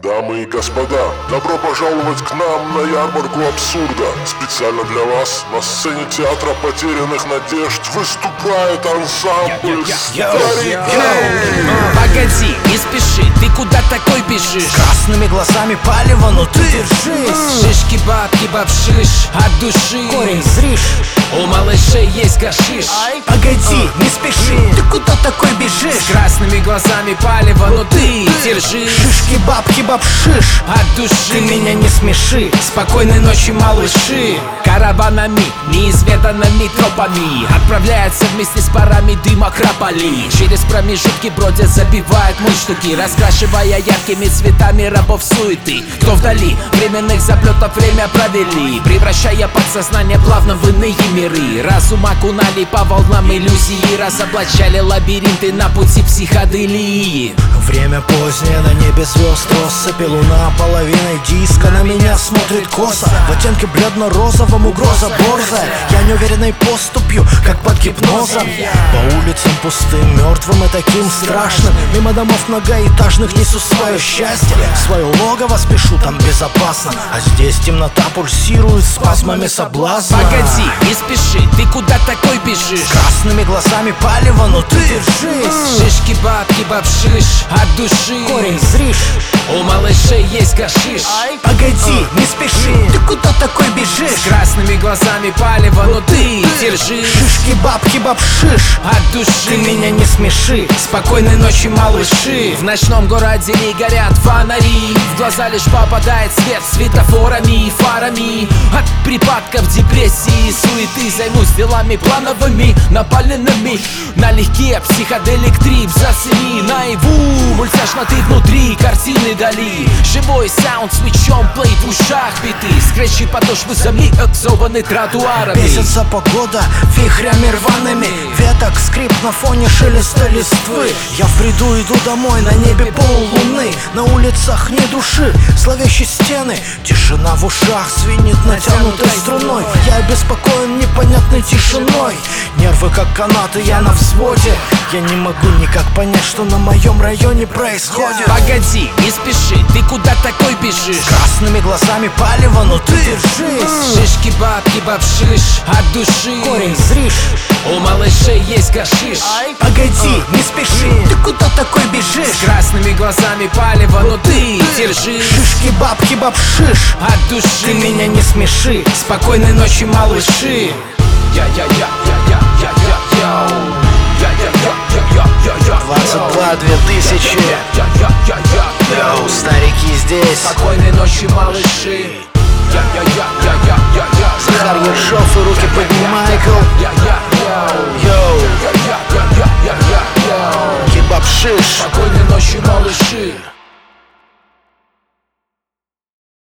Дамы и господа, добро пожаловать к нам на ярмарку абсурда. Специально для вас на сцене театра потерянных надежд выступает ансамбль «Старики». Погоди, не спеши, ты куда такой бежишь? С красными глазами палево, но ты держись. Шишки, бабки, бабшиш, от души Корень зришь. У малышей есть гашиш. Погоди, не спеши, ты куда такой бежишь? С красными глазами палево, но ты держись. Шишки, бабки, бабшиш, от души ты меня не смеши. Спокойной ночи, малыши. Караванами, неизведанными тропами отправляются вместе с парами дыма крапали. Через промежутки бродят, забивают мундштуки, раскрашивая яркими цветами рабов суеты. Кто вдали временных заплетов время провели, превращая подсознание плавно в иные миры. Разум окунали по волнам иллюзии, разоблачали лабиринты на пути психоделии. Время позднее, на небе звезд россыпи, луна половиной диска на меня смотрит косо. В оттенке бледно-розовом угроза борзая, я неуверенной поступью, как под гипнозом. По улицам пустым, мертвым и таким страшным, мимо домов многоэтажных несу свое счастье. В свое логово спешу, там безопасно, а здесь темнота пульсирует спазмами соблазна. Погоди, не спеши, ты куда такой бежишь? С красными глазами палево, но ты держись. Шишки, бабки, бабшиш, от души Корень зришь. У малышей есть гашиш. Погоди, не спеши, ты куда такой бежишь? С красными глазами палево, но ты держись. Шишки, бабки, бабшиш, от души ты меня не смеши. Спокойной ночи, малыши. В ночном городе не горят фонари, в глаза лишь попадает свет светофорами и фарами. От припадков депрессии и суеты займусь делами плановыми, напаленными налегке. Психоделик трип зацени наяву, мультяшно ты внутри картины дали. Живой саунд свечом плей в ушах биты, скретчи подошвы земли экзованы тротуарами. Бесится погода вихрями рваными, веток скрип на фоне шелеста листвы. Я в бреду иду домой, на небе поллуны, на улицах ни души, зловещие стены. Тишина в ушах звенит натянутой струной. Я обеспокоен непонятной тишиной. Нервы как канаты, я на взводе. Я не могу никак понять, что на моем районе происходит. Погоди, не спеши, ты куда такой бежишь? С красными глазами палево, но ты держись. Шишки, бабки, бабшиш, от души Корень зришь. У малышей есть гашиш. Погоди, не спеши, ты куда такой бежишь? С красными глазами палево, но ты держись. Шишки, бабки, бабшиш, от души ты меня не смеши. Спокойной ночи, малыши. Я-я-я-я-я-я-я-я. 22 2000. Йоу, старики здесь. Спокойной ночи, малыши. Захар Ершов и руки поднимай, йоу. Кебаб шиш. Спокойной ночи, малыши.